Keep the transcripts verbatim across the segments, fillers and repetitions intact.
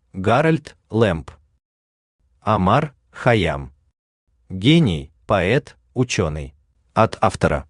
Гарольд Лэмп. Омар Хайям. Гений, поэт, ученый. От автора.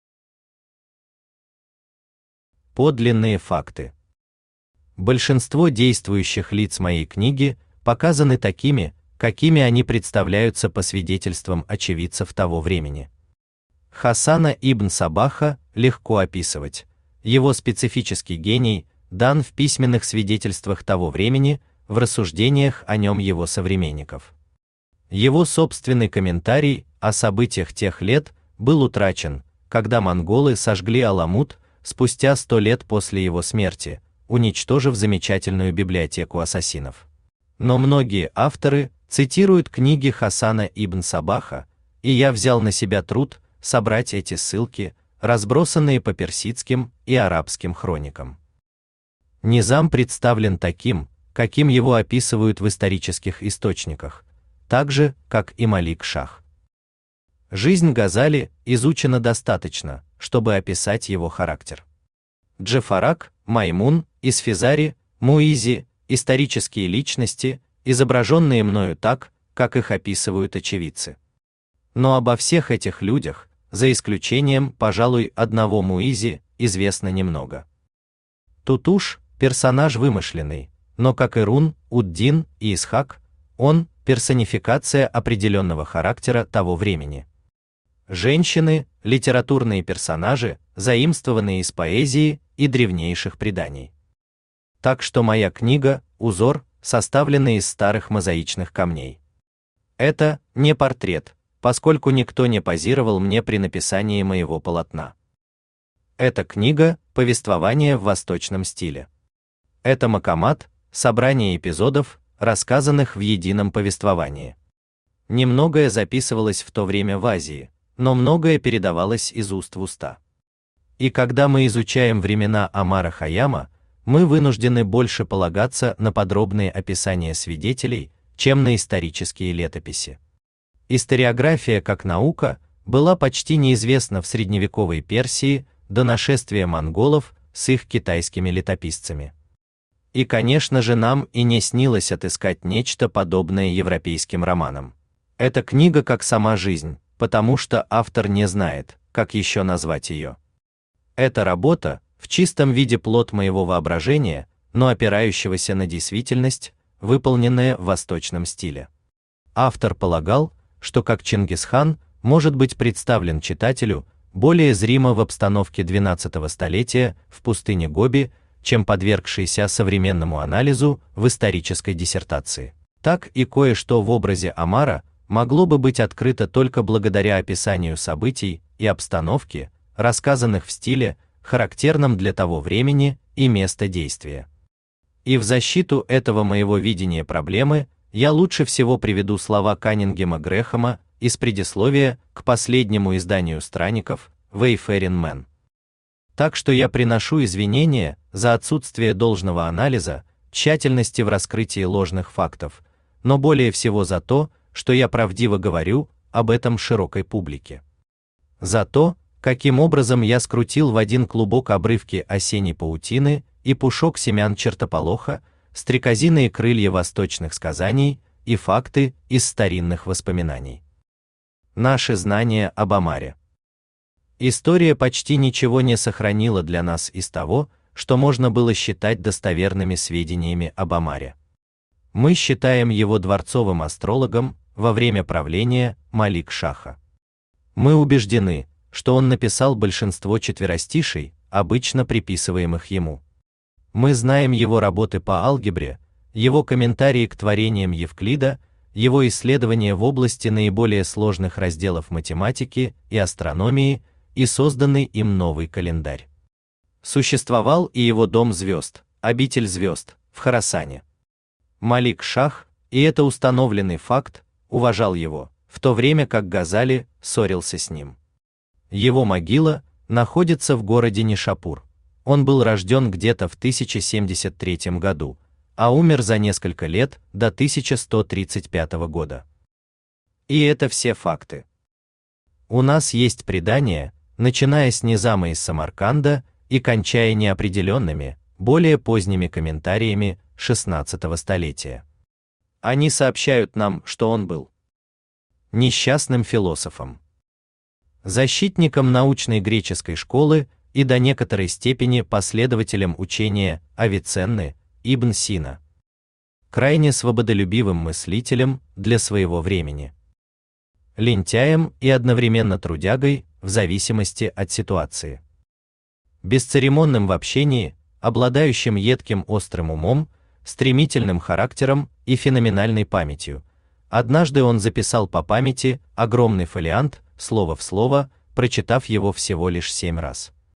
Подлинные факты. Большинство действующих лиц моей книги показаны такими, какими они представляются по свидетельствам очевидцев того времени. Хасана ибн Сабаха легко описывать. Его специфический гений дан в письменных свидетельствах того времени, в рассуждениях о нем его современников. Его собственный комментарий о событиях тех лет был утрачен, когда монголы сожгли Аламут спустя сто лет после его смерти, уничтожив замечательную библиотеку ассасинов. Но многие авторы цитируют книги Хасана ибн Сабаха, и я взял на себя труд собрать эти ссылки, разбросанные по персидским и арабским хроникам. Низам представлен таким, каким его описывают в исторических источниках, так же, как и Малик-Шах. Жизнь Газали изучена достаточно, чтобы описать его характер. Джафарак, Маймун, Исфизари, Муизи – исторические личности, изображенные мною так, как их описывают очевидцы. Но обо всех этих людях, за исключением, пожалуй, одного Муизи, известно немного. Тутуш – персонаж вымышленный, но как и Рун, Уддин и Исхак, он – персонификация определенного характера того времени. Женщины – литературные персонажи, заимствованные из поэзии и древнейших преданий. Так что моя книга – узор, составленный из старых мозаичных камней. Это не портрет, поскольку никто не позировал мне при написании моего полотна. Эта книга – повествование в восточном стиле. Это макамат, собрание эпизодов, рассказанных в едином повествовании. Немногое записывалось в то время в Азии, но многое передавалось из уст в уста. И когда мы изучаем времена Омара Хайяма, мы вынуждены больше полагаться на подробные описания свидетелей, чем на исторические летописи. Историография как наука была почти неизвестна в средневековой Персии до нашествия монголов с их китайскими летописцами. И, конечно же, нам и не снилось отыскать нечто подобное европейским романам. Эта книга как сама жизнь, потому что автор не знает, как еще назвать ее. Эта работа в чистом виде плод моего воображения, но опирающегося на действительность, выполненная в восточном стиле. Автор полагал, что как Чингисхан может быть представлен читателю более зримо в обстановке двенадцатого столетия в пустыне Гоби, чем подвергшийся современному анализу в исторической диссертации. Так и кое-что в образе Омара могло бы быть открыто только благодаря описанию событий и обстановки, рассказанных в стиле, характерном для того времени и места действия. И в защиту этого моего видения проблемы я лучше всего приведу слова Каннингема Грэхэма из предисловия к последнему изданию Странников Wayfaring Man. Так что я приношу извинения за отсутствие должного анализа, тщательности в раскрытии ложных фактов, но более всего за то, что я правдиво говорю об этом широкой публике. За то, каким образом я скрутил в один клубок обрывки осенней паутины и пушок семян чертополоха, стрекозиные крылья восточных сказаний и факты из старинных воспоминаний. Наши знания об Омаре. История почти ничего не сохранила для нас из того, что можно было считать достоверными сведениями об Омаре. Мы считаем его дворцовым астрологом во время правления Малик-Шаха. Мы убеждены, что он написал большинство четверостишей, обычно приписываемых ему. Мы знаем его работы по алгебре, его комментарии к творениям Евклида, его исследования в области наиболее сложных разделов математики и астрономии и созданный им новый календарь. Существовал и его дом звезд, обитель звезд, в Хорасане. Малик-Шах, и это установленный факт, уважал его, в то время как Газали ссорился с ним. Его могила находится в городе Нишапур. Он был рожден где-то в тысяча семьдесят третьем году, а умер за несколько лет до тысяча сто тридцать пятого года. И это все факты. У нас есть предания, начиная с Низама из Самарканда и кончая неопределенными, более поздними комментариями шестнадцатого столетия. Они сообщают нам, что он был несчастным философом, защитником научной греческой школы и до некоторой степени последователем учения Авиценны, Ибн Сина, крайне свободолюбивым мыслителем для своего времени, лентяем и одновременно трудягой в зависимости от ситуации, бесцеремонным в общении, обладающим едким острым умом, стремительным характером и феноменальной памятью. Однажды он записал по памяти огромный фолиант, слово в слово, прочитав его всего лишь семь раз.